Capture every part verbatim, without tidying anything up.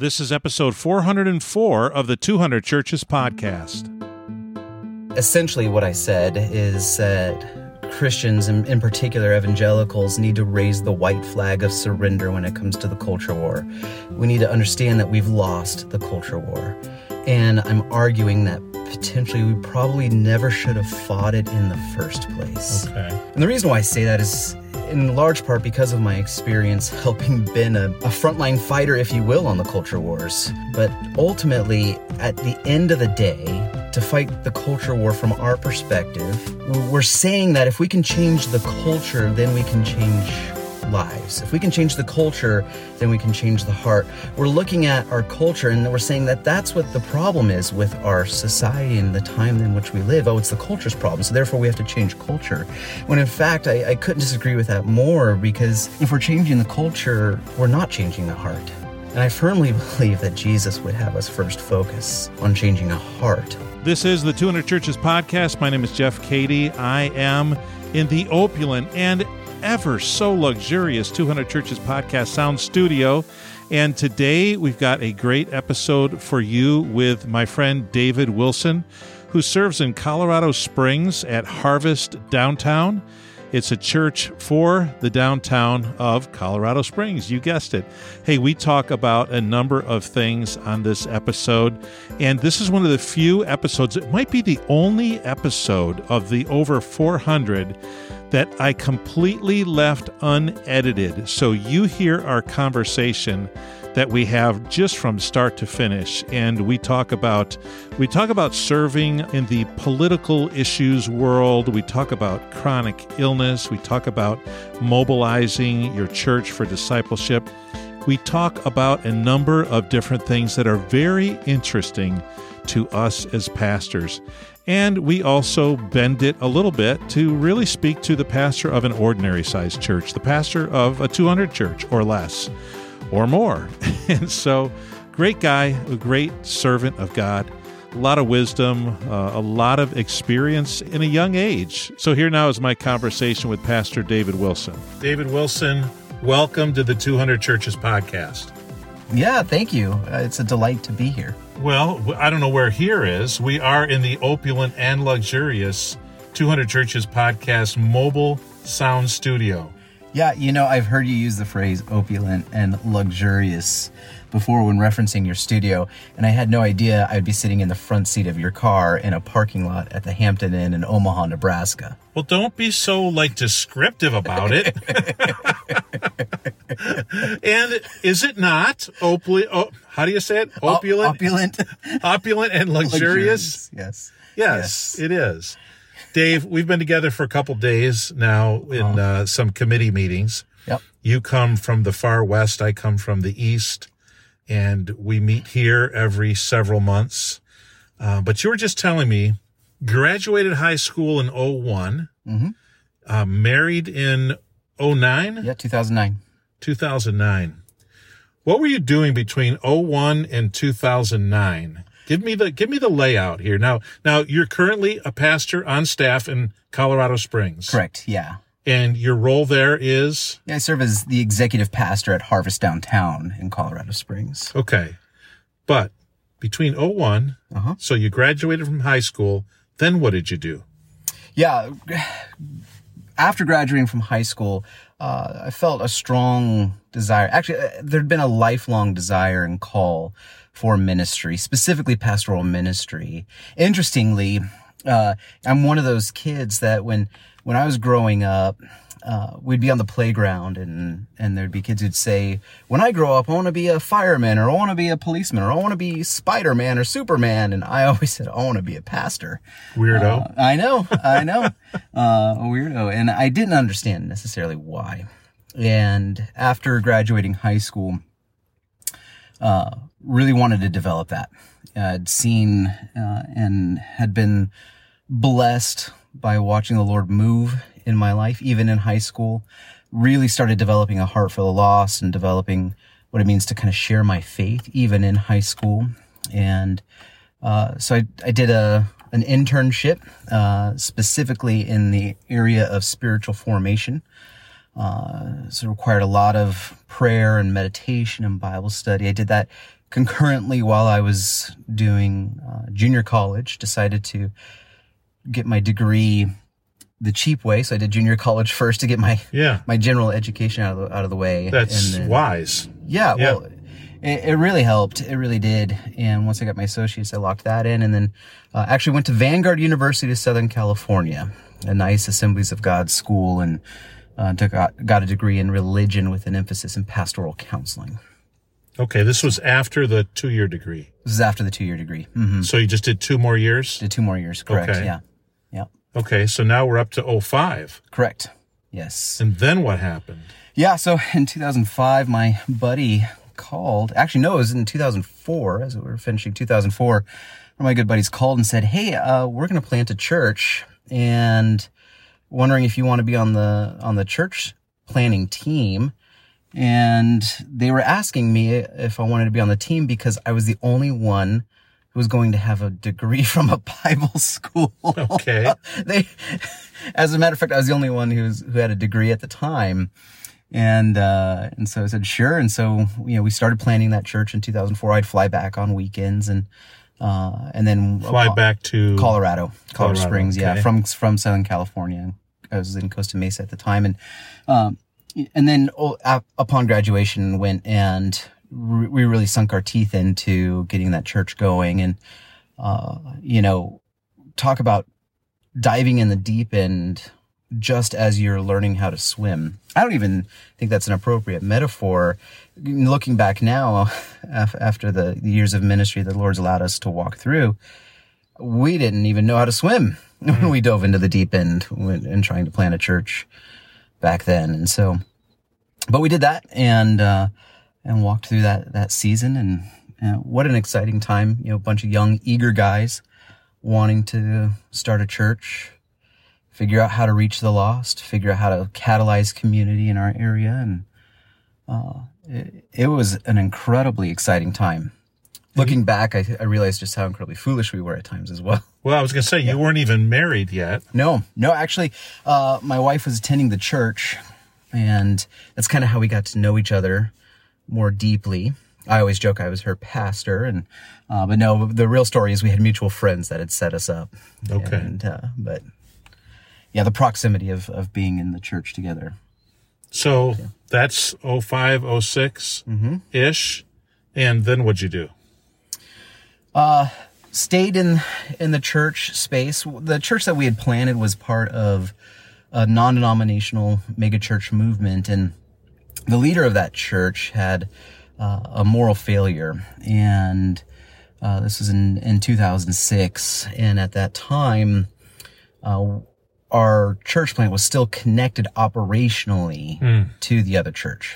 This is episode four hundred four of the two hundred Churches podcast. Essentially what I said is that Christians, and in particular evangelicals, need to raise the white flag of surrender when it comes to the culture war. We need to understand that we've lost the culture war. And I'm arguing that potentially we probably never should have fought it in the first place. Okay. And the reason why I say that is in large part because of my experience helping been a, a frontline fighter, if you will, on the culture wars. But ultimately, at the end of the day, to fight the culture war from our perspective, we're saying that if we can change the culture, then we can change lives. If we can change the culture, then we can change the heart. We're looking at our culture and we're saying that that's what the problem is with our society and the time in which we live. Oh, it's the culture's problem, so therefore we have to change culture. When in fact, I, I couldn't disagree with that more, because if we're changing the culture, we're not changing the heart. And I firmly believe that Jesus would have us first focus on changing a heart. This is the two hundred Churches podcast. My name is Jeff Cady. I am in the opulent and ever so luxurious two hundred Churches podcast sound studio. And today we've got a great episode for you with my friend David Wilson, who serves in Colorado Springs at Harvest Downtown. It's a church for the downtown of Colorado Springs. You guessed it. Hey, we talk about a number of things on this episode, and this is one of the few episodes, it might be the only episode of the over four hundred that I completely left unedited. So you hear our conversation that we have just from start to finish. And we talk about we talk about serving in the political issues world. We talk about chronic illness. We talk about mobilizing your church for discipleship. We talk about a number of different things that are very interesting to us as pastors. And we also bend it a little bit to really speak to the pastor of an ordinary-sized church, the pastor of a two hundred church or less or more. And so, great guy, a great servant of God, a lot of wisdom, uh, a lot of experience in a young age. So here now is my conversation with Pastor David Wilson. David Wilson, welcome to the two hundred Churches podcast. Yeah, thank you. Uh, it's a delight to be here. Well, I don't know where here is. We are in the opulent and luxurious two hundred Churches podcast mobile sound studio. Yeah, you know, I've heard you use the phrase opulent and luxurious before when referencing your studio, and I had no idea I'd be sitting in the front seat of your car in a parking lot at the Hampton Inn in Omaha, Nebraska. Well, don't be so, like, descriptive about it. And is it not opulent? Oh, how do you say it? Opulent? O- opulent. Opulent and luxurious? luxurious. Yes. Yes, yes, it is. Dave, we've been together for a couple days now in oh. uh, some committee meetings. Yep. You come from the far west, I come from the east, and we meet here every several months. Uh, but you were just telling me, graduated high school in oh one, mm-hmm. uh, married in oh nine? Yeah, two thousand nine. two thousand nine. What were you doing between oh one and two thousand nine? Give me the give me the layout here. Now, now you're currently a pastor on staff in Colorado Springs. Correct, yeah. And your role there is? Yeah, I serve as the executive pastor at Harvest Downtown in Colorado Springs. Okay. But between oh one, uh-huh. so you graduated from high school, then what did you do? Yeah, after graduating from high school, uh, I felt a strong desire. Actually, uh, there'd been a lifelong desire and call for ministry, specifically pastoral ministry. Interestingly, uh, I'm one of those kids that when, when I was growing up, uh, we'd be on the playground and, and there'd be kids who'd say, when I grow up, I want to be a fireman, or I want to be a policeman, or I want to be Spider-Man or Superman. And I always said, I want to be a pastor. Weirdo. Uh, I know, I know, uh, a weirdo. And I didn't understand necessarily why. And after graduating high school, uh, really wanted to develop that. I'd seen uh, and had been blessed by watching the Lord move in my life, even in high school. Really started developing a heart for the lost and developing what it means to kind of share my faith, even in high school. And uh, so I, I did a an internship, uh, specifically in the area of spiritual formation. Uh, so it required a lot of prayer and meditation and Bible study. I did that concurrently, while I was doing uh, junior college, decided to get my degree the cheap way. So I did junior college first to get my yeah. my general education out of the, out of the way. That's and then, wise. Yeah, yeah. well, it, it really helped. It really did. And once I got my associates, I locked that in, and then uh, actually went to Vanguard University of Southern California, a nice Assemblies of God school, and uh, took got, got a degree in religion with an emphasis in pastoral counseling. Okay, this was after the two-year degree. This is after the two-year degree. Mm-hmm. So you just did two more years? Did two more years, correct, okay. yeah. Yeah. Okay, so now we're up to oh five. Correct, yes. And then what happened? Yeah, so in two thousand five, my buddy called. Actually, no, it was in two thousand four, as we were finishing two thousand four. One of my good buddies called and said, hey, uh, we're going to plant a church, and wondering if you want to be on the on the church planning team. And they were asking me if I wanted to be on the team because I was the only one who was going to have a degree from a Bible school. Okay. they, as a matter of fact, I was the only one who was, who had a degree at the time. And, uh, and so I said, sure. And so, you know, we started planning that church in two thousand four. I'd fly back on weekends and, uh, and then fly uh, back to Colorado, Colorado, Colorado Springs. Okay. Yeah. From, from Southern California. I was in Costa Mesa at the time. And, um, and then oh, ap- upon graduation went and re- we really sunk our teeth into getting that church going. And, uh, you know, talk about diving in the deep end just as you're learning how to swim. I don't even think that's an appropriate metaphor. Looking back now, after the, the years of ministry the Lord's allowed us to walk through, we didn't even know how to swim when we dove into the deep end and trying to plant a church back then. And so, but we did that and, uh, and walked through that, that season. And, and what an exciting time, you know, a bunch of young, eager guys wanting to start a church, figure out how to reach the lost, figure out how to catalyze community in our area. And, uh, it, it was an incredibly exciting time. Looking back, I, I realized just how incredibly foolish we were at times as well. Well, I was going to say, you yeah. weren't even married yet. No, no, actually, uh, my wife was attending the church, and that's kind of how we got to know each other more deeply. I always joke I was her pastor, and uh, but no, the real story is we had mutual friends that had set us up. Okay. And, uh, but yeah, the proximity of, of being in the church together. So yeah. That's oh five, oh six-ish, mm-hmm. And then what'd you do? Uh, stayed in, in the church space. The church that we had planted was part of a non-denominational megachurch movement. And the leader of that church had, uh, a moral failure. And, uh, this was in, in two thousand six. And at that time, uh, our church plant was still connected operationally mm. to the other church.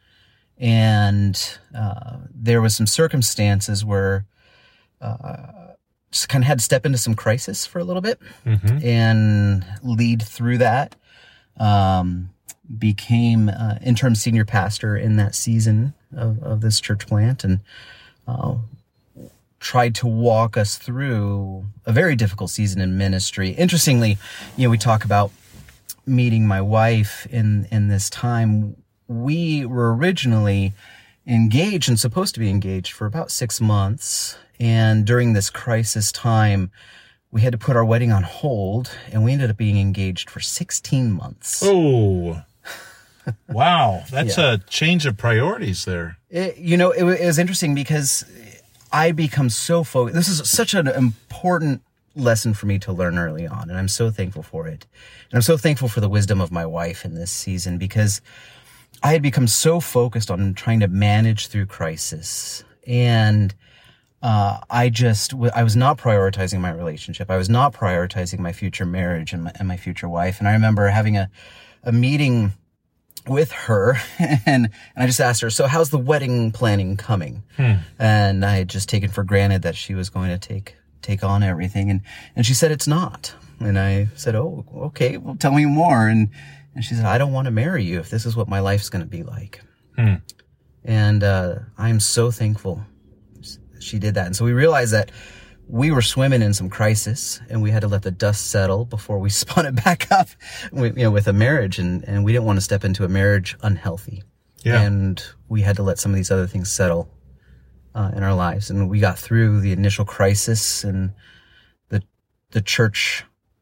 And, uh, there was some circumstances where, Uh, just kind of had to step into some crisis for a little bit mm-hmm. and lead through that. Um, became uh, interim senior pastor in that season of, of this church plant, and uh, tried to walk us through a very difficult season in ministry. Interestingly, you know, we talk about meeting my wife in in this time. We were originally engaged and supposed to be engaged for about six months. And during this crisis time, we had to put our wedding on hold, and we ended up being engaged for sixteen months. Oh, wow. That's yeah. a change of priorities there. It, you know, it, it was interesting because I become so focused. This is such an important lesson for me to learn early on, and I'm so thankful for it. And I'm so thankful for the wisdom of my wife in this season, because I had become so focused on trying to manage through crisis. And Uh, I just, I was not prioritizing my relationship. I was not prioritizing my future marriage and my, and my future wife. And I remember having a, a meeting with her and, and I just asked her, so how's the wedding planning coming? Hmm. And I had just taken for granted that she was going to take, take on everything. And, and she said, it's not. And I said, oh, okay, well, tell me more. And, and she said, I don't want to marry you if this is what my life's going to be like. Hmm. And, uh, I'm so thankful she did that. And so we realized that we were swimming in some crisis, and we had to let the dust settle before we spun it back up with, you know, with a marriage. And, and we didn't want to step into a marriage unhealthy. Yeah. And we had to let some of these other things settle uh, in our lives. And we got through the initial crisis, and the the church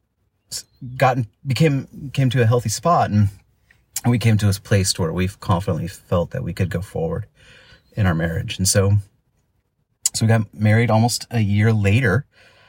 got became came to a healthy spot, and we came to a place where we've confidently felt that we could go forward in our marriage. And so, so we got married almost a year later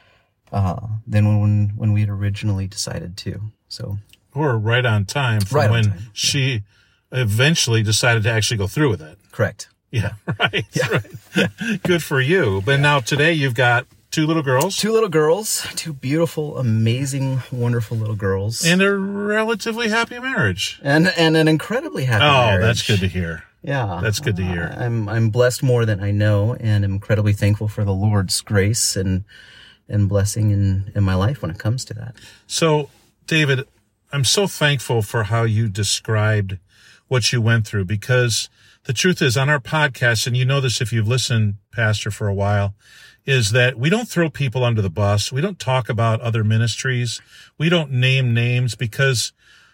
uh, than when when we had originally decided to. So we're right on time from right when time. she yeah. eventually decided to actually go through with it. Correct. Yeah, right. Yeah. right. Yeah. Good for you. But yeah. Now today you've got two little girls. Two little girls. Two beautiful, amazing, wonderful little girls. And a relatively happy marriage. And and an incredibly happy oh, marriage. Oh, that's good to hear. Yeah. That's good to hear. Uh, I'm I'm blessed more than I know, and I'm incredibly thankful for the Lord's grace and and blessing in, in my life when it comes to that. So, David, I'm so thankful for how you described what you went through, because the truth is, on our podcast, and you know this if you've listened, Pastor, for a while, is that we don't throw people under the bus. We don't talk about other ministries. We don't name names, because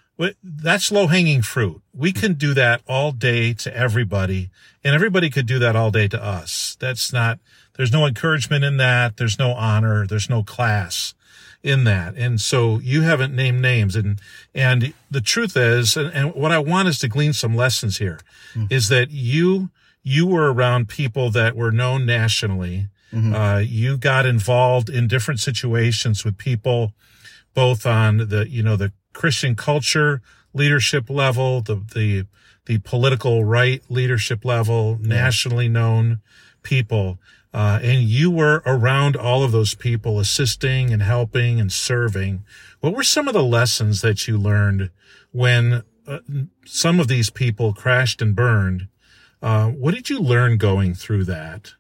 that's low-hanging fruit. We can do that all day to everybody, and everybody could do that all day to us. That's not, there's no encouragement in that. There's no honor. There's no class in that. And so you haven't named names. And, and the truth is, and, and what I want is to glean some lessons here, mm. is that you, you were around people that were known nationally. Mm-hmm. Uh, you got involved in different situations with people, both on the, you know, the Christian culture leadership level, the, the, the political right leadership level, yeah. nationally known people. Uh, and you were around all of those people, assisting and helping and serving. What were some of the lessons that you learned when uh, some of these people crashed and burned? Uh, what did you learn going through that?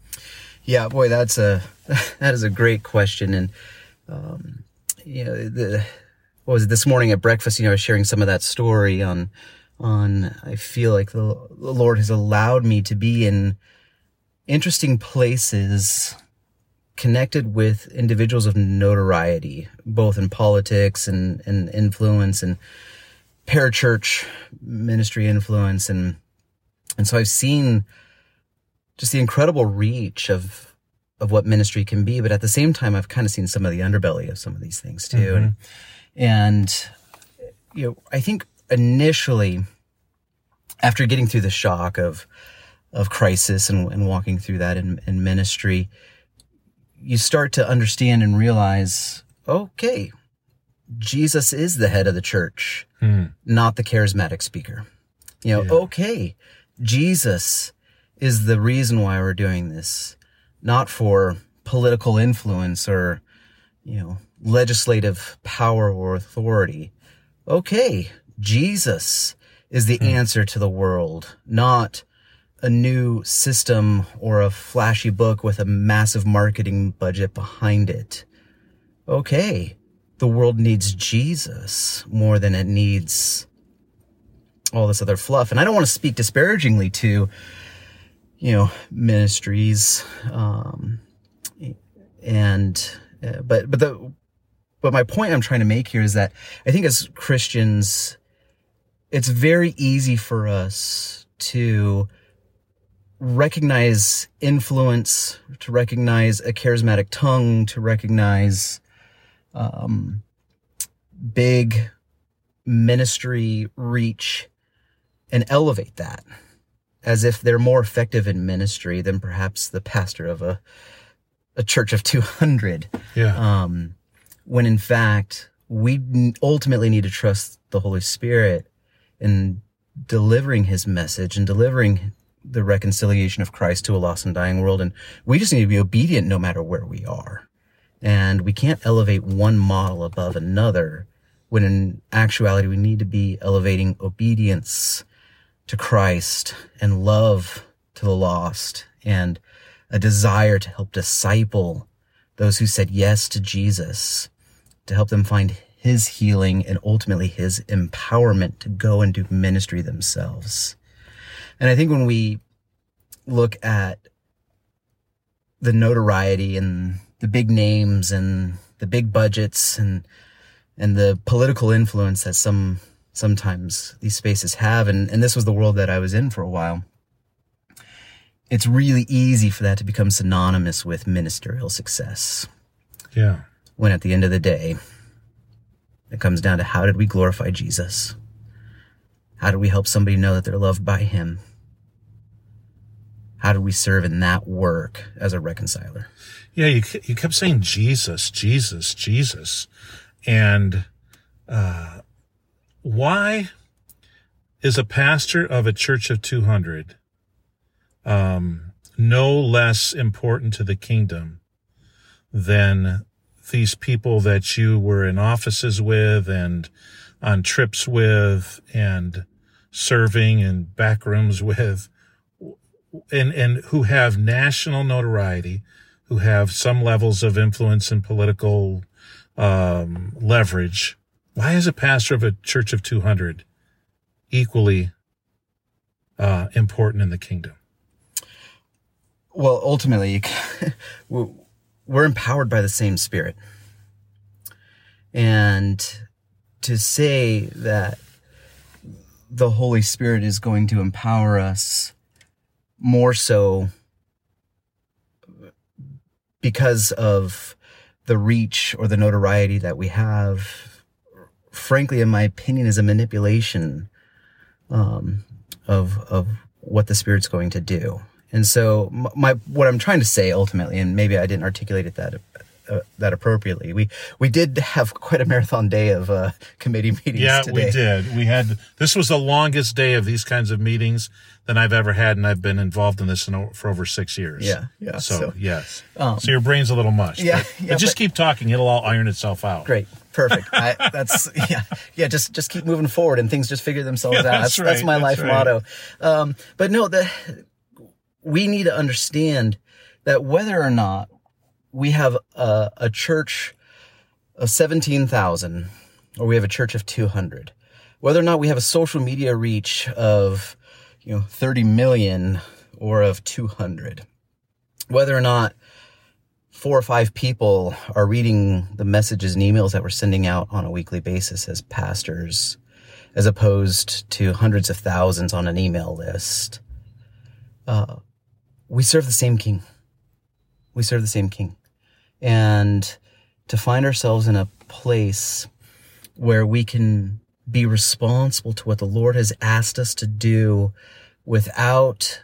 Yeah, boy, that's a, that is a great question. And, um, you know, the, what was it this morning at breakfast? You know, I was sharing some of that story on, on, I feel like the, the Lord has allowed me to be in interesting places connected with individuals of notoriety, both in politics and, and influence and parachurch ministry influence. And, and so I've seen just the incredible reach of, of what ministry can be. But at the same time, I've kind of seen some of the underbelly of some of these things too. Mm-hmm. And, and, you know, I think initially after getting through the shock of, of crisis and, and walking through that in, in ministry, you start to understand and realize, okay, Jesus is the head of the church, hmm. not the charismatic speaker. You know, yeah. okay, Jesus is the reason why we're doing this, not for political influence or, you know, legislative power or authority. Okay, Jesus is the hmm. answer to the world, not a new system or a flashy book with a massive marketing budget behind it. Okay, the world needs Jesus more than it needs all this other fluff. And I don't want to speak disparagingly to, you know, ministries, um, and, uh, but, but the, but my point I'm trying to make here is that I think as Christians, it's very easy for us to recognize influence, to recognize a charismatic tongue, to recognize um, big ministry reach and elevate that as if they're more effective in ministry than perhaps the pastor of a a church of two hundred. Yeah. Um, when in fact, we ultimately need to trust the Holy Spirit in delivering his message and delivering the reconciliation of Christ to a lost and dying world. And we just need to be obedient no matter where we are. And we can't elevate one model above another when in actuality we need to be elevating obedience to Christ and love to the lost and a desire to help disciple those who said yes to Jesus, to help them find his healing and ultimately his empowerment to go and do ministry themselves. And I think when we look at the notoriety and the big names and the big budgets and and the political influence that some sometimes these spaces have, and, and this was the world that I was in for a while, it's really easy for that to become synonymous with ministerial success. Yeah. When at the end of the day, it comes down to how did we glorify Jesus? How do we help somebody know that they're loved by him? How do we serve in that work as a reconciler? Yeah, you you kept saying Jesus, Jesus, Jesus. And uh, why is a pastor of a church of two hundred um, no less important to the kingdom than these people that you were in offices with and on trips with and serving in back rooms with, and, and who have national notoriety, who have some levels of influence and political um, leverage? Why is a pastor of a church of two hundred equally uh, important in the kingdom? Well, ultimately, we're empowered by the same Spirit. And to say that the Holy Spirit is going to empower us more so because of the reach or the notoriety that we have, frankly, in my opinion, is a manipulation um, of of what the Spirit's going to do. And so, my what I'm trying to say ultimately, and maybe I didn't articulate it that uh, that appropriately. We we did have quite a marathon day of uh, committee meetings. Yeah, today. we did. We had this was the longest day of these kinds of meetings than I've ever had, and I've been involved in this in, for over six years. Yeah, yeah. So, so yes. Um, so your brain's a little mush. Yeah, but, yeah, but just but, keep talking; it'll all iron itself out. Great. Perfect. I, that's yeah, yeah. Just just keep moving forward, and things just figure themselves yeah, out. That's That's, right, that's my that's life right. motto. Um, but no, the we need to understand that whether or not we have a, a church of seventeen thousand or we have a church of two hundred, whether or not we have a social media reach of, you know, thirty million or of two hundred, whether or not four or five people are reading the messages and emails that we're sending out on a weekly basis as pastors, as opposed to hundreds of thousands on an email list, uh, we serve the same King. We serve the same King. And to find ourselves in a place where we can be responsible to what the Lord has asked us to do without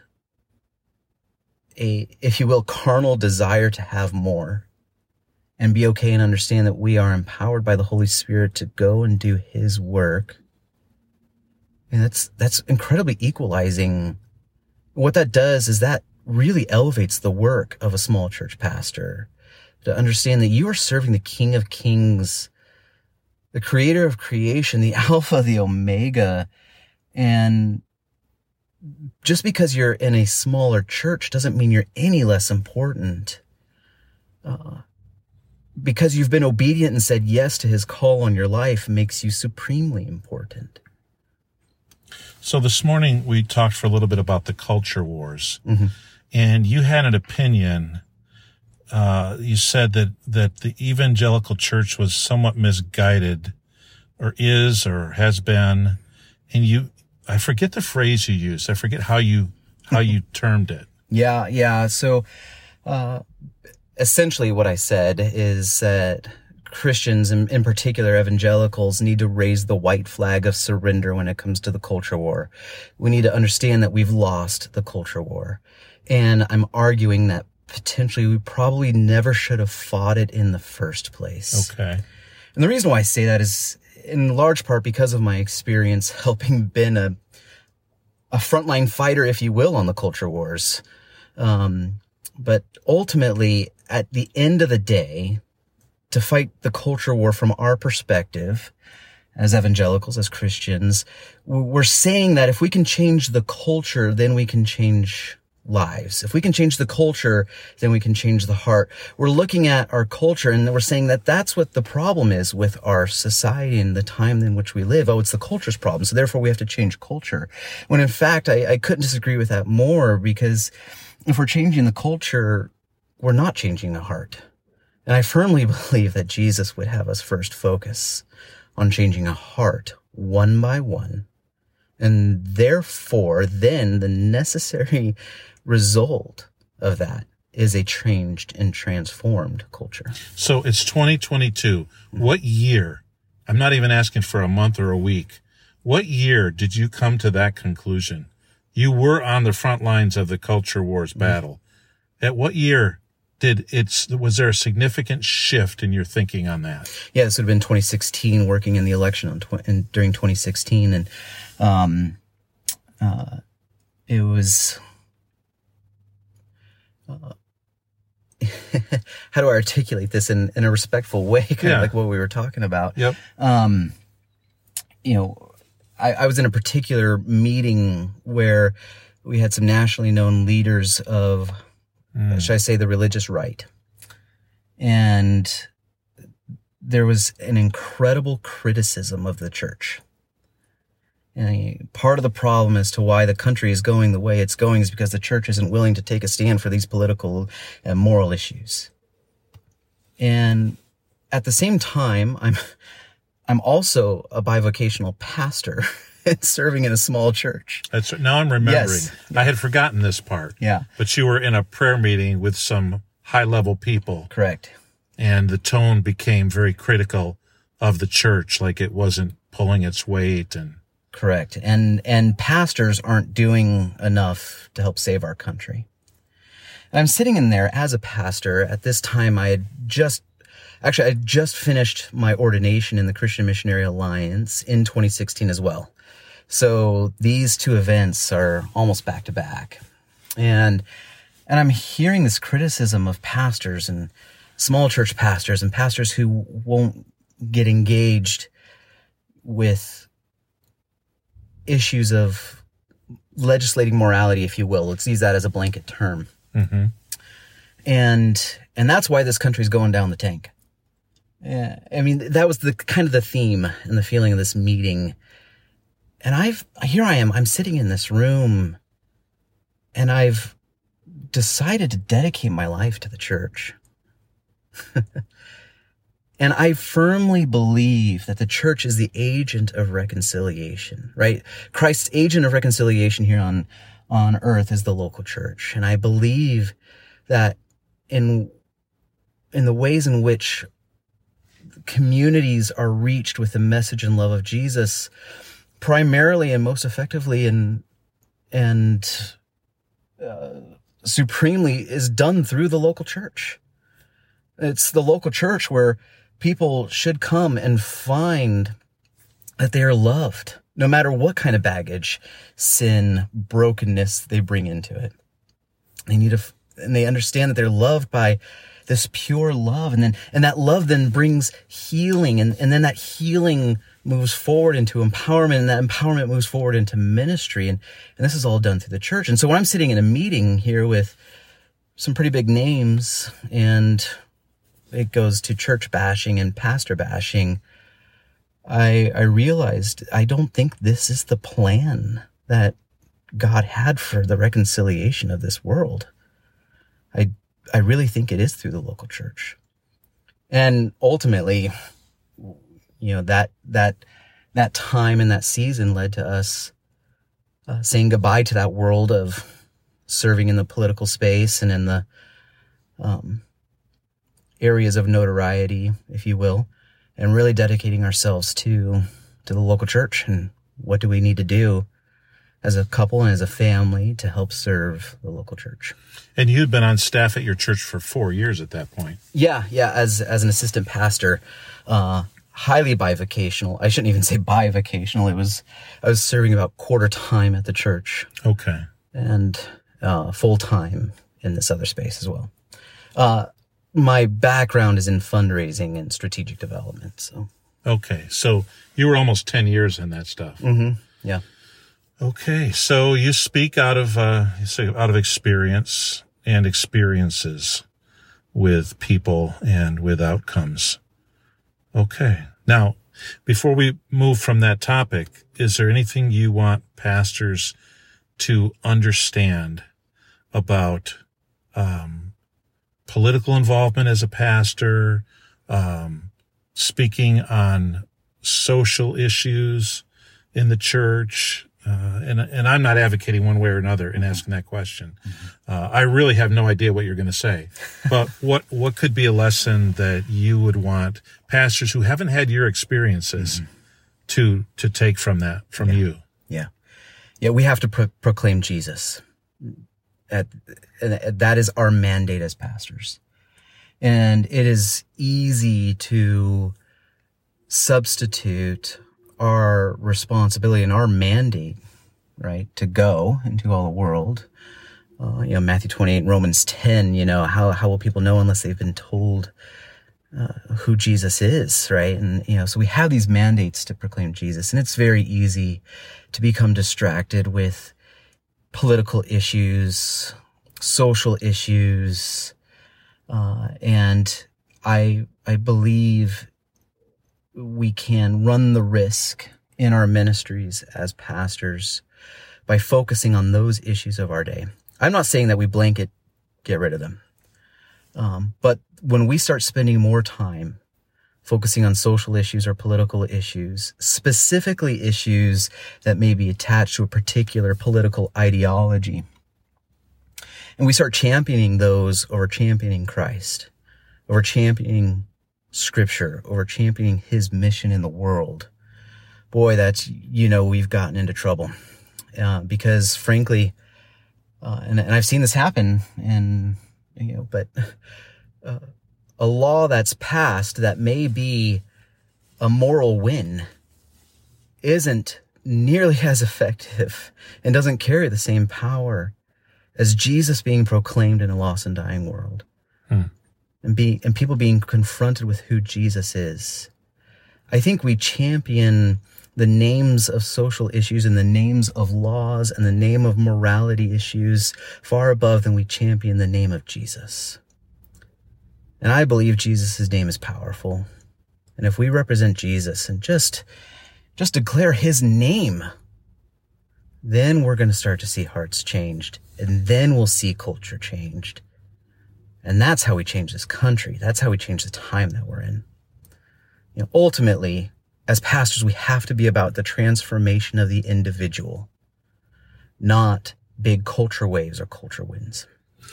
a, if you will, carnal desire to have more, and be okay and understand that we are empowered by the Holy Spirit to go and do his work. And that's, that's incredibly equalizing. What that does is that really elevates the work of a small church pastor, to understand that you are serving the King of Kings, the creator of creation, the Alpha, the Omega. And just because you're in a smaller church doesn't mean you're any less important. Uh, because you've been obedient and said yes to his call on your life makes you supremely important. So this morning we talked for a little bit about the culture wars. Mm-hmm. And you had an opinion. Uh, you said that, that the evangelical church was somewhat misguided, or is, or has been. And you, I forget the phrase you used. I forget how you, how you termed it. Yeah. Yeah. So, uh, essentially what I said is that Christians, in, in particular evangelicals, need to raise the white flag of surrender when it comes to the culture war. We need to understand that we've lost the culture war. And I'm arguing that potentially we probably never should have fought it in the first place. Okay. And the reason why I say that is in large part because of my experience helping been a, a frontline fighter, if you will, on the culture wars. Um, but ultimately, at the end of the day, to fight the culture war from our perspective, as evangelicals, as Christians, we're saying that if we can change the culture, then we can change lives. If we can change the culture, then we can change the heart. We're looking at our culture and we're saying that that's what the problem is with our society and the time in which we live. Oh, it's the culture's problem, so therefore we have to change culture. When in fact, I, I couldn't disagree with that more, because if we're changing the culture, we're not changing the heart. And I firmly believe that Jesus would have us first focus on changing a heart one by one, And therefore, then the necessary result of that is a changed and transformed culture. So it's twenty twenty-two. What year? I'm not even asking for a month or a week. What year did you come to that conclusion? You were on the front lines of the culture wars battle. Mm-hmm. At what year did it's, was there a significant shift in your thinking on that? Yeah, this would have been twenty sixteen, working in the election on tw- in, during twenty sixteen. And, um, uh, it was, uh, how do I articulate this in, in a respectful way? Kind yeah. of like what we were talking about. Yep. Um, you know, I, I was in a particular meeting where we had some nationally known leaders of, mm. should I say, the religious right. And there was an incredible criticism of the church. And part of the problem as to why the country is going the way it's going is because the church isn't willing to take a stand for these political and moral issues. And at the same time, I'm I'm also a bivocational pastor serving in a small church. That's now I'm remembering. Yes. I had forgotten this part. Yeah. But you were in a prayer meeting with some high-level people. Correct. And the tone became very critical of the church, like it wasn't pulling its weight. And Correct. And and pastors aren't doing enough to help save our country. And I'm sitting in there as a pastor. At this time, I had just, actually, I had just finished my ordination in the Christian Missionary Alliance in twenty sixteen as well. So these two events are almost back to back. And and I'm hearing this criticism of pastors and small church pastors and pastors who won't get engaged with issues of legislating morality, if you will. Let's use that as a blanket term. Mm-hmm. And and that's why this country's going down the tank. Yeah, I mean, that was the kind of the theme and the feeling of this meeting. And I've here I am, I'm sitting in this room, and I've decided to dedicate my life to the church. And I firmly believe that the church is the agent of reconciliation, right? Christ's agent of reconciliation here on, on earth is the local church. And I believe that in, in the ways in which communities are reached with the message and love of Jesus, primarily and most effectively and, and, uh, supremely is done through the local church. It's the local church where people should come and find that they are loved, no matter what kind of baggage, sin, brokenness they bring into it. They need to, and they understand that they're loved by this pure love. And then, and that love then brings healing. And, and then that healing moves forward into empowerment, and that empowerment moves forward into ministry. And, and this is all done through the church. And so when I'm sitting in a meeting here with some pretty big names, and it goes to church bashing and pastor bashing, I I realized I don't think this is the plan that God had for the reconciliation of this world. I I really think it is through the local church. And ultimately, you know, that that that time and that season led to us uh, saying goodbye to that world of serving in the political space and in the um areas of notoriety, if you will, and really dedicating ourselves to to the local church. And what do we need to do as a couple and as a family to help serve the local church? And you'd been on staff at your church for four years at that point. Yeah, yeah, as as an assistant pastor, uh, highly bivocational. I shouldn't even say bivocational. It was, I was serving about quarter time at the church. Okay. And uh, full time in this other space as well. Uh, My background is in fundraising and strategic development. So, okay, so you were almost ten years in that stuff. Mm-hmm. Yeah. Okay, so you speak out of uh, you say out of experience and experiences with people and with outcomes. Okay, now before we move from that topic, is there anything you want pastors to understand about Um, political involvement as a pastor, um, speaking on social issues in the church, uh, and and I'm not advocating one way or another in asking that question. Mm-hmm. Uh, I really have no idea what you're going to say. But what what could be a lesson that you would want pastors who haven't had your experiences mm-hmm. to to take from that, from yeah. you? Yeah. Yeah, we have to pro- proclaim Jesus. At, and that is our mandate as pastors. And it is easy to substitute our responsibility and our mandate, right, to go into all the world. Uh, you know, Matthew twenty-eight, Romans ten, you know, how, how will people know unless they've been told uh, who Jesus is, right? And, you know, so we have these mandates to proclaim Jesus, and it's very easy to become distracted with political issues, social issues, uh, and I, I believe we can run the risk in our ministries as pastors by focusing on those issues of our day. I'm not saying that we blanket get rid of them. Um, but when we start spending more time focusing on social issues or political issues, specifically issues that may be attached to a particular political ideology, and we start championing those over championing Christ, over championing Scripture, over championing his mission in the world, boy, that's, you know, we've gotten into trouble. Uh, because frankly, uh, and, and I've seen this happen, and, you know, but uh, a law that's passed that may be a moral win isn't nearly as effective and doesn't carry the same power as Jesus being proclaimed in a lost and dying world. Hmm. And be and people being confronted with who Jesus is. I think we champion the names of social issues and the names of laws and the name of morality issues far above than we champion the name of Jesus. And I believe Jesus' name is powerful. And if we represent Jesus and just, just declare his name, then we're going to start to see hearts changed. And then we'll see culture changed. And that's how we change this country. That's how we change the time that we're in. You know, ultimately, as pastors, we have to be about the transformation of the individual, not big culture waves or culture wins.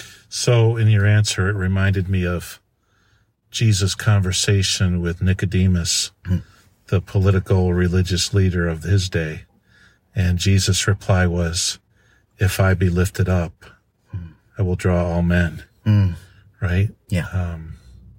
So in your answer, it reminded me of Jesus' conversation with Nicodemus, mm. the political religious leader of his day. And Jesus' reply was, "If I be lifted up, mm. I will draw all men." Mm. Right? Yeah. Um,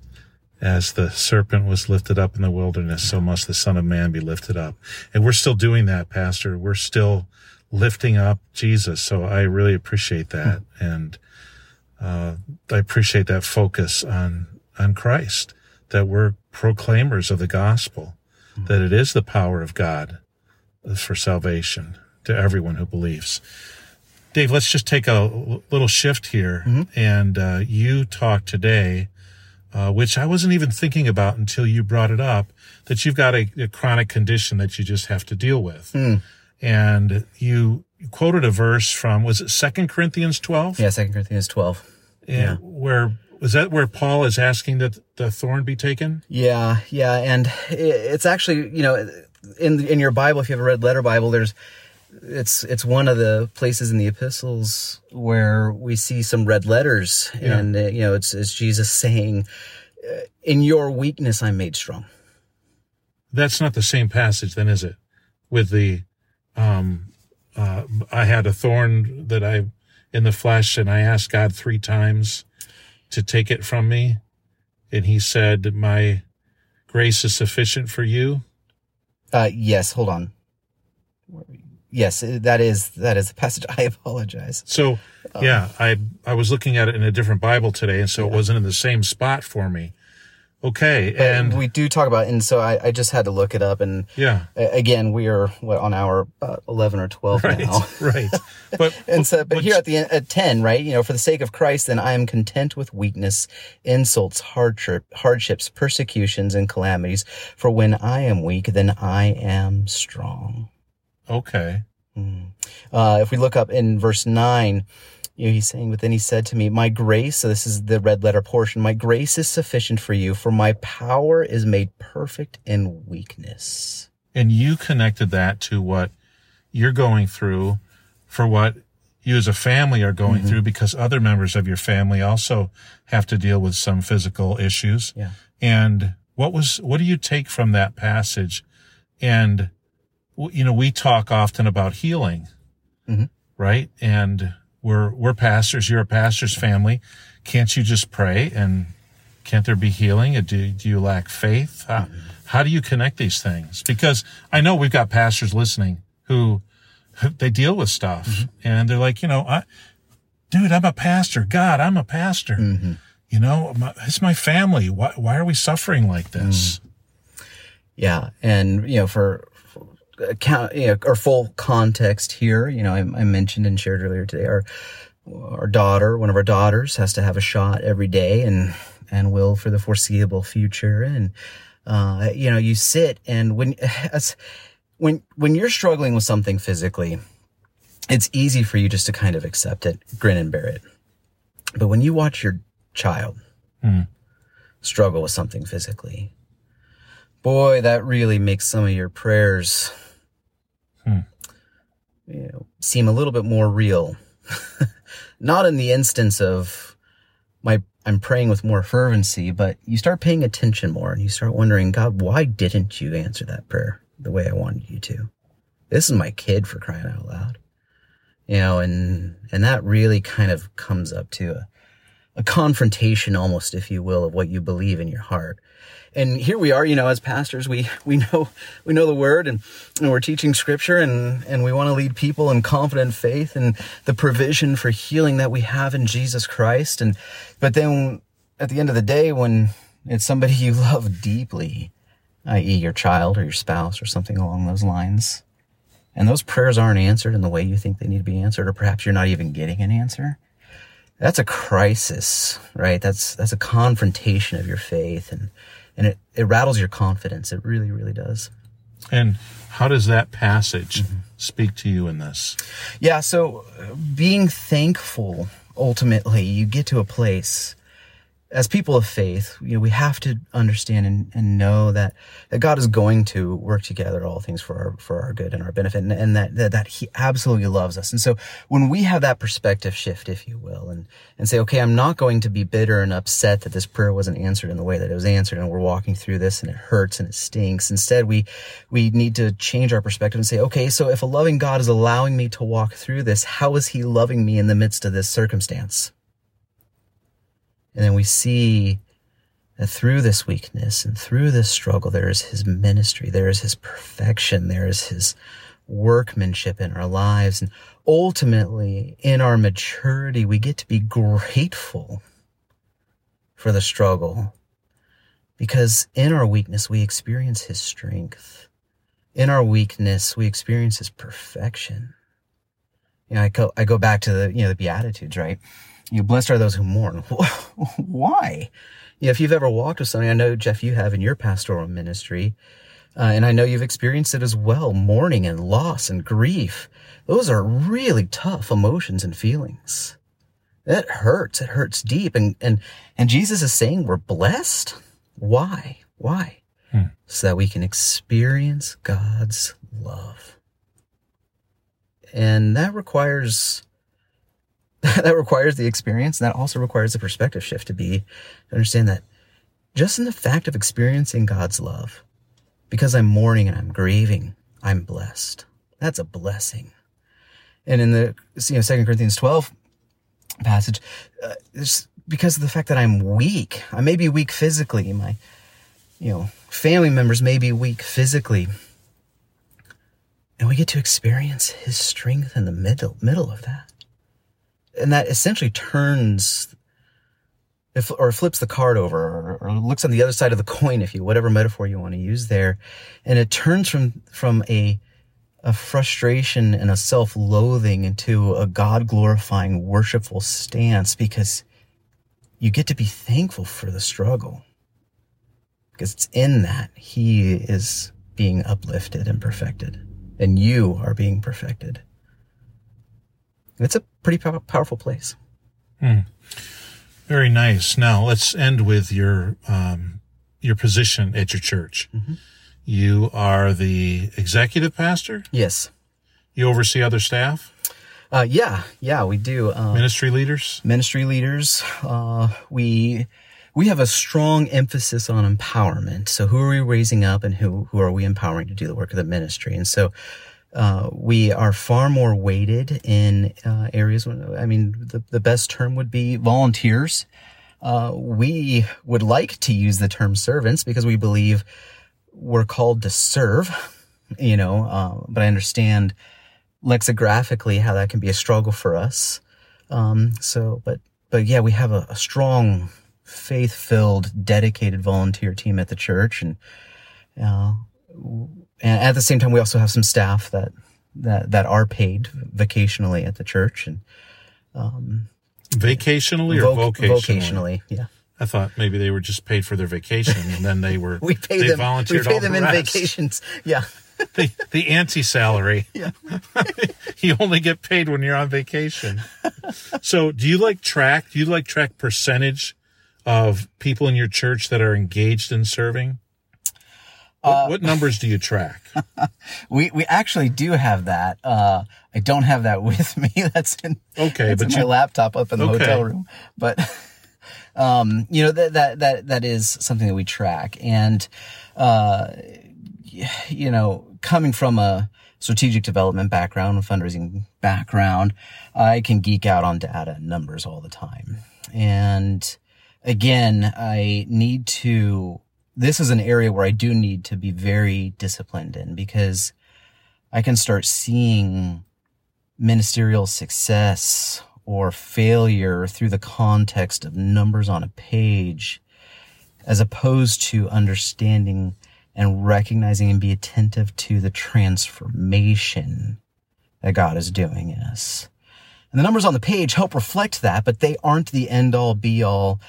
as the serpent was lifted up in the wilderness, so must the Son of Man be lifted up. And we're still doing that, Pastor. We're still lifting up Jesus. So I really appreciate that. Hmm. And uh, I appreciate that focus on, on Christ, that we're proclaimers of the gospel, hmm. that it is the power of God for salvation to everyone who believes. Dave, let's just take a little shift here. Mm-hmm. And uh, you talked today, uh, which I wasn't even thinking about until you brought it up, that you've got a, a chronic condition that you just have to deal with. Mm. And you quoted a verse from, was it Second Corinthians twelve? Yeah, Second Corinthians twelve. And yeah. Where, was that where Paul is asking that the thorn be taken? Yeah, yeah. And it's actually, you know, in in your Bible, if you have a red letter Bible, there's, It's it's one of the places in the epistles where we see some red letters, yeah. and uh, you know it's it's Jesus saying, "In your weakness, I'm made strong." That's not the same passage, then, is it? With the, um, uh, I had a thorn that I in the flesh, and I asked God three times to take it from me, and He said, "My grace is sufficient for you." Uh, yes. Hold on. Where are we? Yes, that is that is the passage. I apologize. So, yeah, um, I I was looking at it in a different Bible today, and so yeah. it wasn't in the same spot for me. Okay, but and we do talk about, and so I, I just had to look it up, and yeah, again, we are what on our uh, eleven or twelve right, now, right? But and so, but here at the at ten, right? You know, for the sake of Christ, then I am content with weakness, insults, hardship, hardships, persecutions, and calamities. For when I am weak, then I am strong. Okay. Mm. Uh, if we look up in verse nine, you know, he's saying, but then he said to me, my grace, so this is the red letter portion, my grace is sufficient for you, for my power is made perfect in weakness. And you connected that to what you're going through, for what you as a family are going Mm-hmm. through, because other members of your family also have to deal with some physical issues. Yeah. And what was, what do you take from that passage? And, you know, we talk often about healing, Mm-hmm. right? And we're, we're pastors, you're a pastor's family. Can't you just pray, and can't there be healing? Do, do you lack faith? How, Mm-hmm. how do you connect these things? Because I know we've got pastors listening who, who they deal with stuff, Mm-hmm. and they're like, you know, I, dude, I'm a pastor. God, I'm a pastor. Mm-hmm. You know, my, it's my family. Why, why are we suffering like this? Mm. Yeah. And, you know, for, for account, you know, or full context here, you know, I, I mentioned and shared earlier today, our, our daughter, one of our daughters has to have a shot every day, and, and will for the foreseeable future. And, uh, you know, you sit, and when, as, when, when you're struggling with something physically, it's easy for you just to kind of accept it, grin and bear it. But when you watch your child Mm. struggle with something physically, boy, that really makes some of your prayers, Hmm. you know, seem a little bit more real. Not in the instance of my, I'm praying with more fervency, but you start paying attention more, and you start wondering, God, why didn't you answer that prayer the way I wanted you to? This is my kid, for crying out loud. You know, and, and that really kind of comes up to a, a confrontation almost, if you will, of what you believe in your heart. And here we are, you know, as pastors, we, we know, we know the word, and, and we're teaching scripture, and, and we want to lead people in confident faith and the provision for healing that we have in Jesus Christ. And, but then at the end of the day, when it's somebody you love deeply, that is your child or your spouse or something along those lines, and those prayers aren't answered in the way you think they need to be answered, or perhaps you're not even getting an answer, that's a crisis, right? That's, that's a confrontation of your faith, and, and it, it rattles your confidence. It really, really does. And how does that passage mm-hmm. speak to you in this? Yeah. So being thankful, ultimately, you get to a place as people of faith, you know, we have to understand and, and know that, that God is going to work together all things for our, for our good and our benefit, and, and that, that, that he absolutely loves us. And so when we have that perspective shift, if you will, and, and say, okay, I'm not going to be bitter and upset that this prayer wasn't answered in the way that it was answered, and we're walking through this and it hurts and it stinks. Instead, we, we need to change our perspective and say, okay, so if a loving God is allowing me to walk through this, how is he loving me in the midst of this circumstance? And then we see that through this weakness and through this struggle, there is his ministry, there is his perfection, there is his workmanship in our lives. And ultimately, in our maturity, we get to be grateful for the struggle, because in our weakness, we experience his strength. In our weakness, we experience his perfection. You know, I go, I go back to the, you know, the Beatitudes, right? You know, blessed are those who mourn. Why? You know, if you've ever walked with somebody, I know, Jeff, you have in your pastoral ministry, uh, and I know you've experienced it as well, mourning and loss and grief. Those are really tough emotions and feelings. It hurts. It hurts deep. And, and, and Jesus is saying we're blessed. Why? Why? Hmm. So that we can experience God's love. And that requires... that requires the experience, and that also requires the perspective shift to be, to understand that just in the fact of experiencing God's love, because I'm mourning and I'm grieving, I'm blessed. That's a blessing. And in the, you know, Second Corinthians twelve passage, uh, it's because of the fact that I'm weak. I may be weak physically. My, you know, family members may be weak physically. And we get to experience his strength in the middle, middle of that. And that essentially turns, or flips the card over, or, or looks on the other side of the coin, if you, whatever metaphor you want to use there. And it turns from, from a, a frustration and a self-loathing into a God-glorifying, worshipful stance, because you get to be thankful for the struggle. Because it's in that he is being uplifted and perfected, and you are being perfected. It's a pretty pow- powerful place. Hmm. Very nice. Now let's end with your um, your position at your church. Mm-hmm. You are the executive pastor? Yes. You oversee other staff? Uh, yeah, yeah, we do. Uh, Ministry leaders? Ministry leaders. Uh, we we have a strong emphasis on empowerment. So who are we raising up, and who who are we empowering to do the work of the ministry? And so uh, we are far more weighted in uh, areas. I mean, the the best term would be volunteers. Uh, we would like to use the term servants because we believe we're called to serve. You know, uh, but I understand lexicographically how that can be a struggle for us. Um, so, but, but yeah, we have a, a strong, faith-filled, dedicated volunteer team at the church. And, uh, and at the same time, we also have some staff that, that, that are paid vacationally at the church. And, um, vacationally or voc- vocationally? Vocationally, yeah. I thought maybe they were just paid for their vacation and then they were, we pay they them, volunteered we pay all them the in rest. vacations. Yeah. the, the anti-salary. Yeah. You only get paid when you're on vacation. So do you like track, do you like track percentage of people in your church that are engaged in serving? What, Uh, what numbers do you track? we we actually do have that. Uh, I don't have that with me. That's in, Okay, that's but in my you- laptop up in the Okay. hotel room. But um, you know that that that that is something that we track, and uh, you know, coming from a strategic development background, a fundraising background, I can geek out on data and numbers all the time. And again, I need to, this is an area where I do need to be very disciplined in, because I can start seeing ministerial success or failure through the context of numbers on a page, as opposed to understanding and recognizing and be attentive to the transformation that God is doing in us. And the numbers on the page help reflect that, but they aren't the end-all, be-all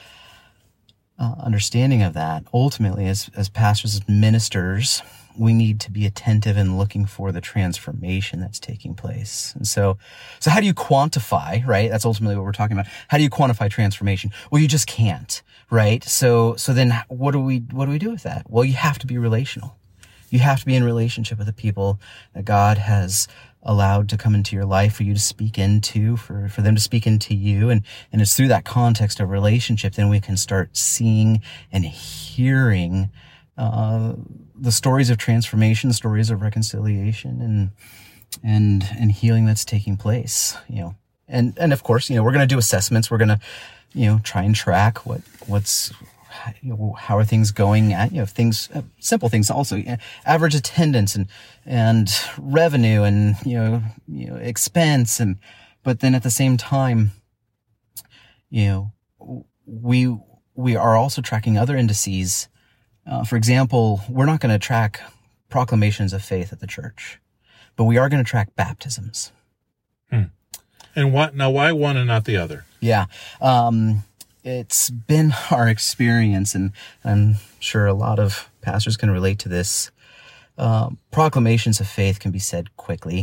uh, understanding of that. Ultimately, as, as pastors, as ministers, we need to be attentive and looking for the transformation that's taking place. And so, so how do you quantify, right? That's ultimately what we're talking about. How do you quantify transformation? Well, you just can't, right? So, so then what do we, what do we do with that? Well, you have to be relational. You have to be in relationship with the people that God has allowed to come into your life for you to speak into, for, for them to speak into you. And, and it's through that context of relationship, then we can start seeing and hearing, uh, the stories of transformation, stories of reconciliation and, and, and healing that's taking place, you know. And, and of course, you know, we're going to do assessments. We're going to, you know, try and track what, what's, you know, how are things going at, you know, things, uh, simple things also, you know, average attendance and, and revenue and, you know, you know, expense. And, but then at the same time, you know, we, we are also tracking other indices. Uh, for example, we're not going to track proclamations of faith at the church, but we are going to track baptisms. Hmm. And what, now why one and not the other? Yeah. Um, it's been our experience, and I'm sure a lot of pastors can relate to this. Uh, proclamations of faith can be said quickly.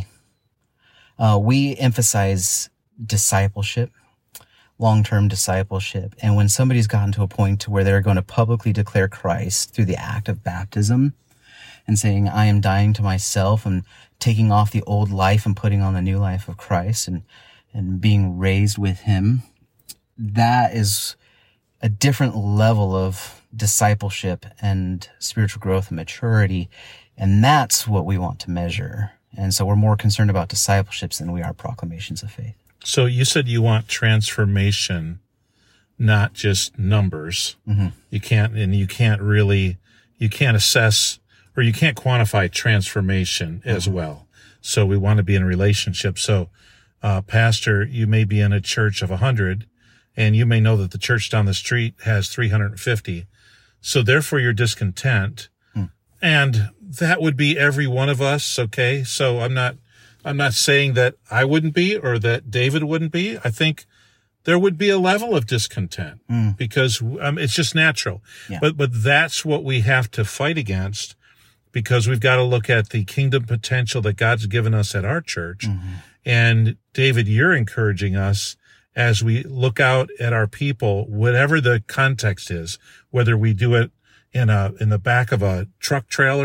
Uh, we emphasize discipleship, long-term discipleship. And when somebody's gotten to a point to where they're going to publicly declare Christ through the act of baptism and saying, I am dying to myself and taking off the old life and putting on the new life of Christ and, and being raised with him, that is a different level of discipleship and spiritual growth and maturity. And that's what we want to measure. And so we're more concerned about discipleships than we are proclamations of faith. So you said you want transformation, not just numbers. Mm-hmm. You can't, and you can't really, you can't assess or you can't quantify transformation mm-hmm. as well. So we want to be in a relationship. So, uh, pastor, you may be in a church of a hundred and you may know that the church down the street has three hundred fifty. So therefore you're discontent. Mm. And that would be every one of us. Okay. So I'm not, I'm not saying that I wouldn't be or that David wouldn't be. I think there would be a level of discontent mm. because um, it's just natural. Yeah. But but that's what we have to fight against, because we've got to look at the kingdom potential that God's given us at our church. Mm-hmm. And David, you're encouraging us as we look out at our people, whatever the context is, whether we do it in a in the back of a truck trailer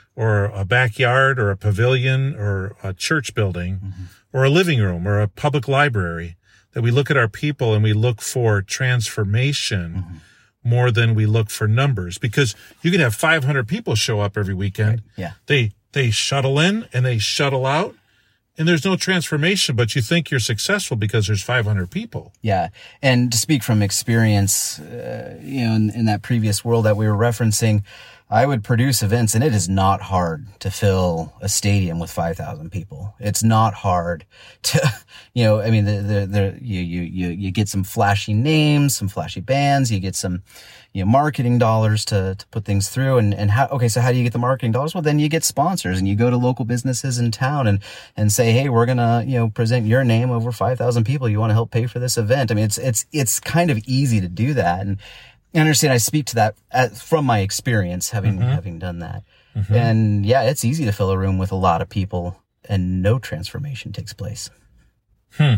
or a backyard or a pavilion or a church building mm-hmm. or a living room or a public library, that we look at our people and we look for transformation mm-hmm. more than we look for numbers. Because you can have five hundred people show up every weekend. Right. Yeah. They, they shuttle in and they shuttle out, and there's no transformation, but you think you're successful because there's five hundred people. Yeah. And to speak from experience, uh, you know, in, in that previous world that we were referencing, I would produce events, and it is not hard to fill a stadium with five thousand people. It's not hard to, you know, I mean, the, the, the, you, you, you, you get some flashy names, some flashy bands, you get some, you know, marketing dollars to, to put things through. And, and how, okay, so how do you get the marketing dollars? Well, then you get sponsors, and you go to local businesses in town and, and say, hey, we're going to, you know, present your name over five thousand people. You want to help pay for this event? I mean, it's, it's, it's kind of easy to do that. And, I understand. I speak to that as, from my experience, having mm-hmm. having done that. Mm-hmm. And yeah, it's easy to fill a room with a lot of people, and no transformation takes place. Hmm.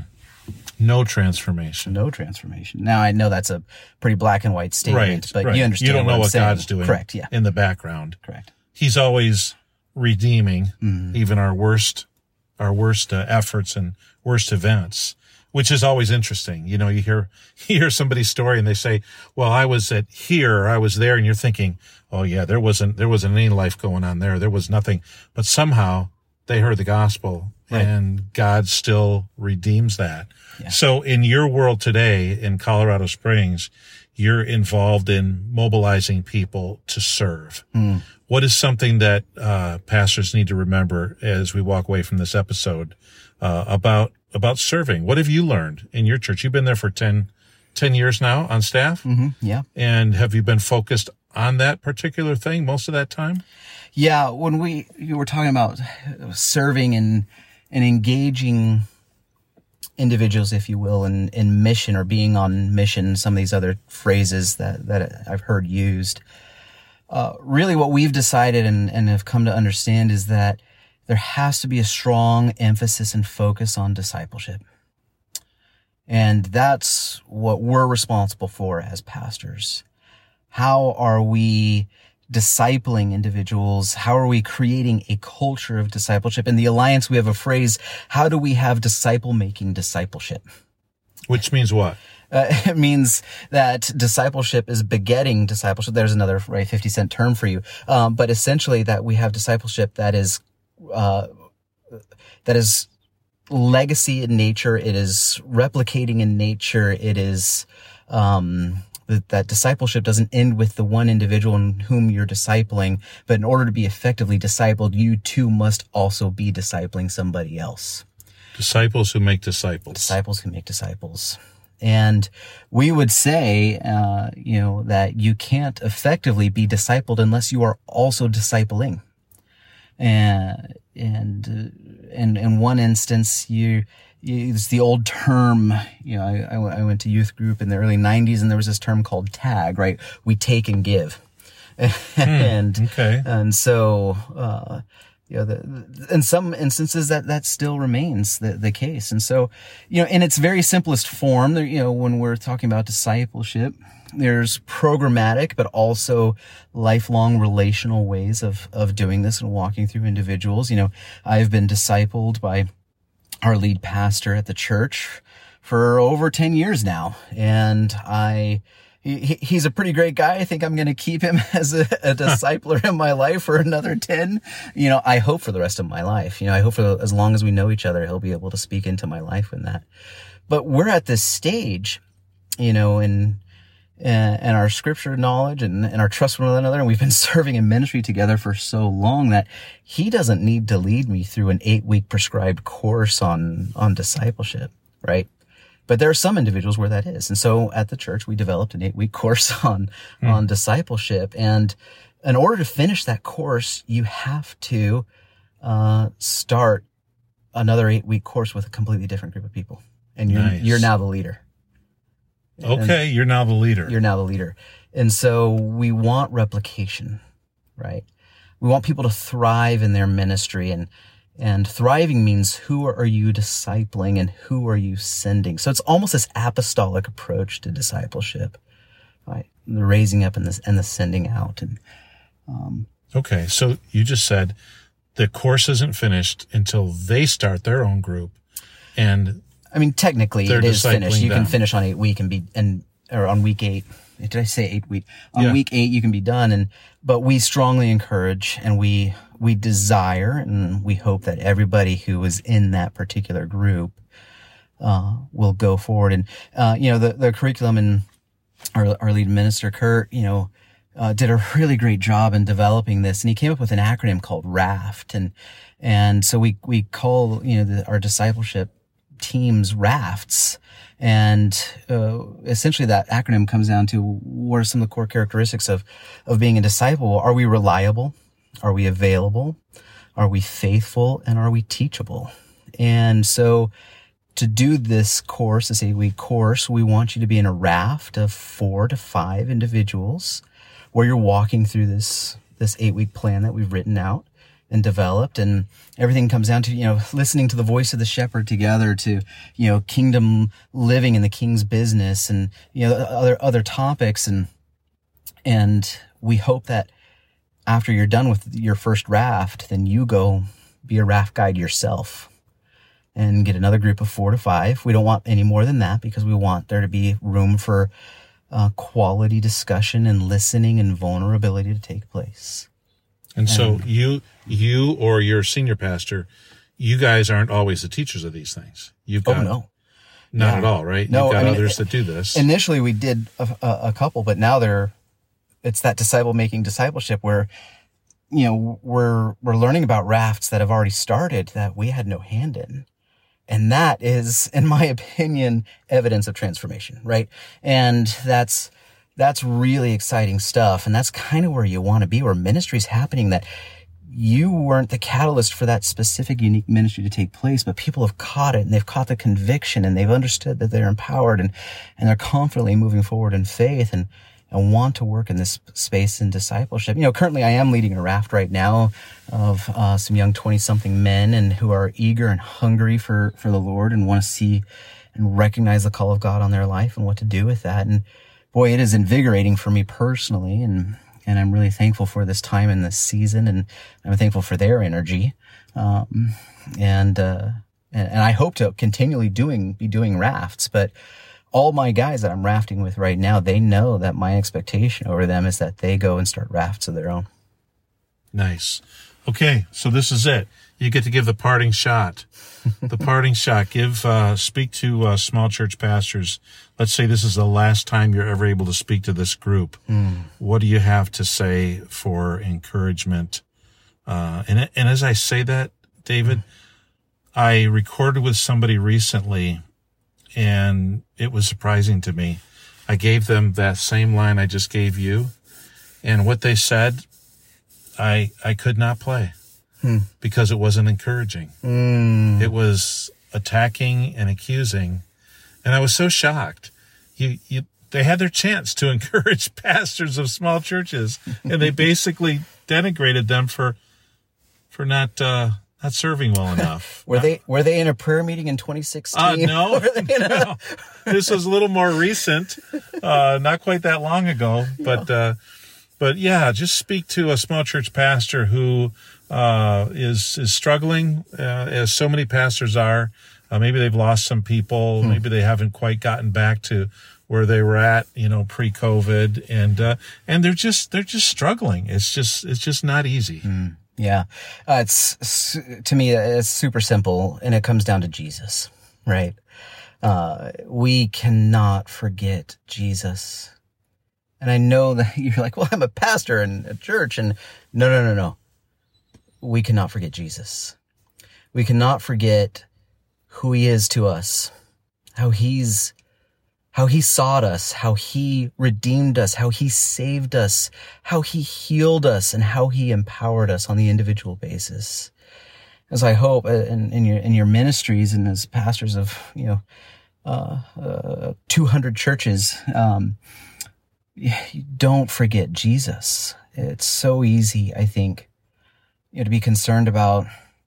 No transformation. No transformation. Now, I know that's a pretty black and white statement, right, but right. you understand. You don't know what, what saying. God's doing. Correct. Yeah. In the background. Correct. He's always redeeming mm-hmm. even our worst, our worst uh, efforts and worst events, which is always interesting. You know, you hear, you hear somebody's story and they say, well, I was at here, or I was there, and you're thinking, oh yeah, there wasn't, there wasn't any life going on there. There was nothing, but somehow they heard the gospel right. and God still redeems that. Yeah. So in your world today in Colorado Springs, you're involved in mobilizing people to serve. Mm. What is something that, uh, pastors need to remember as we walk away from this episode, uh, about about serving? What have you learned in your church? You've been there for ten, ten years now on staff. Mm-hmm. Yeah. And have you been focused on that particular thing most of that time? Yeah. When we, you were talking about serving and, and engaging individuals, if you will, in, in mission, or being on mission, some of these other phrases that, that I've heard used, uh, really what we've decided and, and have come to understand is that there has to be a strong emphasis and focus on discipleship. And that's what we're responsible for as pastors. How are we discipling individuals? How are we creating a culture of discipleship? In the Alliance, we have a phrase, how do we have disciple-making discipleship? Which means what? Uh, it means that discipleship is begetting discipleship. There's another right, fifty cent term for you. Um, but essentially that we have discipleship that is Uh, that is legacy in nature. It is replicating in nature. It is, um, that, that discipleship doesn't end with the one individual in whom you're discipling, but in order to be effectively discipled, you too must also be discipling somebody else. Disciples who make disciples. Disciples who make disciples. And we would say, uh, you know, that you can't effectively be discipled unless you are also discipling. And, and, uh, and in one instance, you, you, it's the old term, you know, I, I went to youth group in the early nineties, and there was this term called tag, right? We take and give. and, hmm, okay. and so, uh, you know, the, the, in some instances that, that still remains the, the case. And so, you know, in its very simplest form, you know, when we're talking about discipleship, there's programmatic, but also lifelong relational ways of, of doing this and walking through individuals. You know, I've been discipled by our lead pastor at the church for over ten years now. And I, he, he's a pretty great guy. I think I'm going to keep him as a, a discipler in my life for another ten. You know, I hope for the rest of my life. You know, I hope for as long as we know each other, he'll be able to speak into my life in that. But we're at this stage, you know, in, and our scripture knowledge and, and our trust for one another. And we've been serving in ministry together for so long that he doesn't need to lead me through an eight week prescribed course on, on discipleship, right? But there are some individuals where that is. And so at the church, we developed an eight week course on, mm. on discipleship. And in order to finish that course, you have to, uh, start another eight week course with a completely different group of people. And you're, nice. you're now the leader. Okay, and you're now the leader. You're now the leader. And so we want replication, right? We want people to thrive in their ministry, and and thriving means who are you discipling and who are you sending? So it's almost this apostolic approach to discipleship, right? The raising up and the, and the sending out. And um, Okay, so you just said the course isn't finished until they start their own group, and I mean, technically it is finished. You them. can finish on eight week and be and or on week eight. Did I say eight week? On yeah. week eight you can be done, and but we strongly encourage and we we desire and we hope that everybody who is in that particular group uh, will go forward. And uh, you know, the the curriculum and our our lead minister Kurt, you know. Uh, did a really great job in developing this, and he came up with an acronym called RAFT, and and so we we call you know the, our discipleship teams rafts, and uh, essentially that acronym comes down to what are some of the core characteristics of of being a disciple? Are we reliable? Are we available? Are we faithful? And are we teachable? And so to do this course, this eight-week course, we want you to be in a raft of four to five individuals, where you're walking through this, this eight week plan that we've written out and developed. And everything comes down to, you know, listening to the voice of the shepherd together, to, you know, kingdom living in the king's business, and, you know, other, other topics. And, and we hope that after you're done with your first raft, then you go be a raft guide yourself and get another group of four to five. We don't want any more than that, because we want there to be room for Uh, quality discussion and listening and vulnerability to take place. And, and so you, you or your senior pastor, you guys aren't always the teachers of these things. You've got, oh, no. Not yeah. at all, right? No, You've got I mean, others that do this. Initially we did a, a, a couple, but now they're, it's that disciple-making discipleship where, you know, we're, we're learning about rafts that have already started that we had no hand in. And that is, in my opinion, evidence of transformation, right? And that's, that's really exciting stuff. And that's kind of where you want to be, where ministry is happening, that you weren't the catalyst for that specific unique ministry to take place, but people have caught it, and they've caught the conviction, and they've understood that they're empowered, and, and they're confidently moving forward in faith, and, and want to work in this space in discipleship. You know, currently I am leading a raft right now of uh, some young twenty-something men, and who are eager and hungry for, for the Lord, and want to see and recognize the call of God on their life and what to do with that. And boy, it is invigorating for me personally, and, and I'm really thankful for this time and this season, and I'm thankful for their energy. Um, and, uh, and, and I hope to continually doing, be doing rafts, but all my guys that I'm rafting with right now, they know that my expectation over them is that they go and start rafts of their own. Nice. Okay. So this is it. You get to give the parting shot. The parting shot. Give, uh, speak to, uh, small church pastors. Let's say this is the last time you're ever able to speak to this group. Mm. What do you have to say for encouragement? Uh, and, and as I say that, David, mm. I recorded with somebody recently, and it was surprising to me. I gave them that same line I just gave you, and what they said, I, I could not play. Hmm. Because it wasn't encouraging. Mm. It was attacking and accusing. And I was so shocked. You, you, they had their chance to encourage pastors of small churches, and they basically denigrated them for, for not, uh, not serving well enough. were they, were they in a prayer meeting in twenty sixteen? Uh, no, no. This was a little more recent, uh, not quite that long ago, but, uh, but yeah, just speak to a small church pastor who, Uh, is, is struggling, uh, as so many pastors are. Uh, maybe they've lost some people. Hmm. Maybe they haven't quite gotten back to where they were at, you know, pre-COVID. And, uh, and they're just, they're just struggling. It's just, it's just not easy. Mm, yeah. Uh, it's, to me, it's super simple, and it comes down to Jesus, right? Uh, we cannot forget Jesus. And I know that you're like, well, I'm a pastor in a church, and no, no, no, no. We cannot forget Jesus. We cannot forget who he is to us, how he's, how he sought us, how he redeemed us, how he saved us, how he healed us, and how he empowered us on the individual basis. As I hope in, in your, in your ministries and as pastors of, you know, uh, uh, two hundred churches, um, you don't forget Jesus. It's so easy, I think, you know, to be concerned about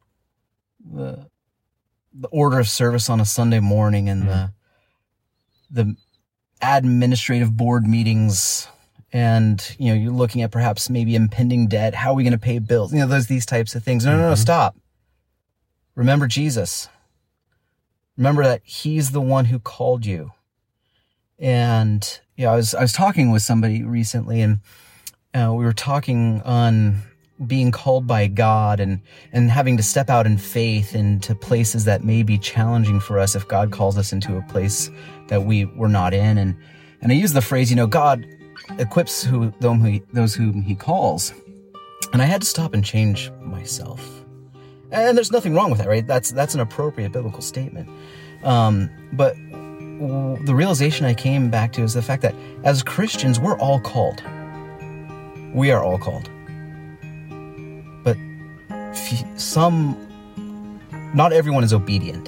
the the order of service on a Sunday morning, and mm. the the administrative board meetings, and, you know, you're looking at perhaps maybe impending debt. How are we going to pay bills? You know, there's these types of things. No, no, no, Mm-hmm. stop. Remember Jesus. Remember that he's the one who called you. And, yeah, I was, I was talking with somebody recently, and uh, we were talking on being called by God and, and having to step out in faith into places that may be challenging for us if God calls us into a place that we were not in. And, and I use the phrase, you know, God equips who, those whom he calls. And I had to stop and change myself. And there's nothing wrong with that, right? That's, that's an appropriate biblical statement. Um, but w- the realization I came back to is the fact that as Christians, we're all called. We are all called. But f- some, not everyone is obedient.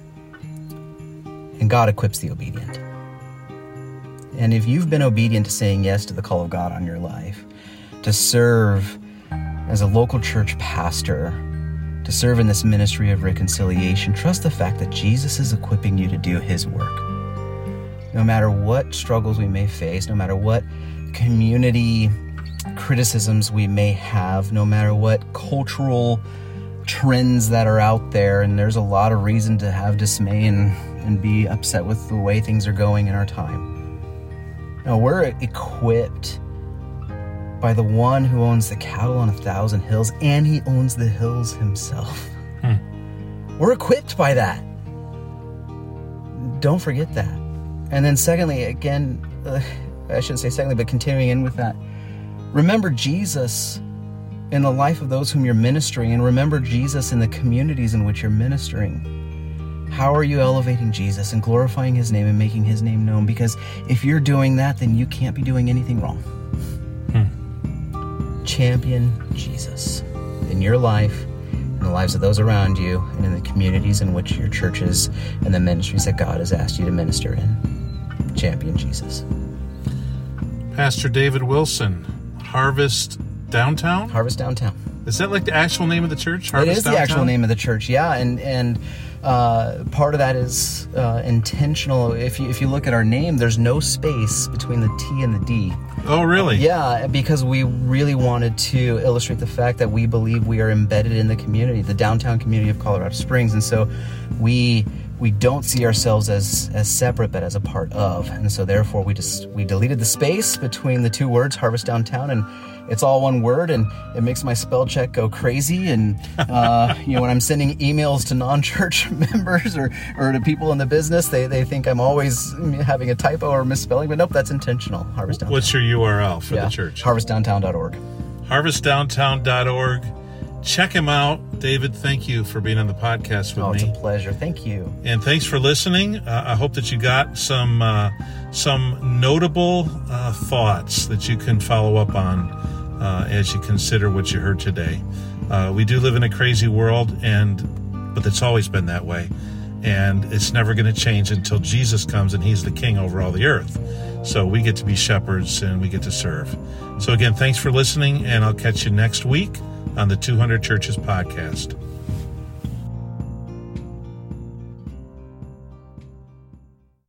And God equips the obedient. And if you've been obedient to saying yes to the call of God on your life, to serve as a local church pastor, to serve in this ministry of reconciliation, trust the fact that Jesus is equipping you to do his work. No matter what struggles we may face, no matter what community criticisms we may have, no matter what cultural trends that are out there, and there's a lot of reason to have dismay and, and be upset with the way things are going in our time. No, we're equipped by the one who owns the cattle on a thousand hills, and he owns the hills himself. Hmm. We're equipped by that. Don't forget that. And then secondly, again, uh, I shouldn't say secondly, but continuing in with that, remember Jesus in the life of those whom you're ministering, and remember Jesus in the communities in which you're ministering. How are you elevating Jesus and glorifying his name and making his name known? Because if you're doing that, then you can't be doing anything wrong. Hmm. Champion Jesus in your life, in the lives of those around you, and in the communities in which your churches and the ministries that God has asked you to minister in. Champion Jesus. Pastor David Wilson, Harvest Downtown? Harvest Downtown. Is that like the actual name of the church? Harvest It is Downtown? the actual name of the church, yeah. And and uh, part of that is uh, intentional. If you if you look at our name, there's no space between the T and the D. Oh, really? Yeah, because we really wanted to illustrate the fact that we believe we are embedded in the community, the downtown community of Colorado Springs, and so we we don't see ourselves as as separate, but as a part of. And so therefore, we just we deleted the space between the two words, Harvest Downtown, and it's all one word, and it makes my spell check go crazy. And uh, you know, when I'm sending emails to non-church members or, or to people in the business, they, they think I'm always having a typo or misspelling. But nope, that's intentional. Harvest Downtown. What's your U R L for yeah, the church? harvest downtown dot org. harvest downtown dot org. Check him out. David, thank you for being on the podcast with oh, me. It's a pleasure. Thank you. And thanks for listening. Uh, I hope that you got some uh, some notable uh, thoughts that you can follow up on uh, as you consider what you heard today. Uh, we do live in a crazy world, and but it's always been that way. And it's never going to change until Jesus comes and he's the king over all the earth. So we get to be shepherds and we get to serve. So again, thanks for listening, and I'll catch you next week on the two hundred Churches Podcast.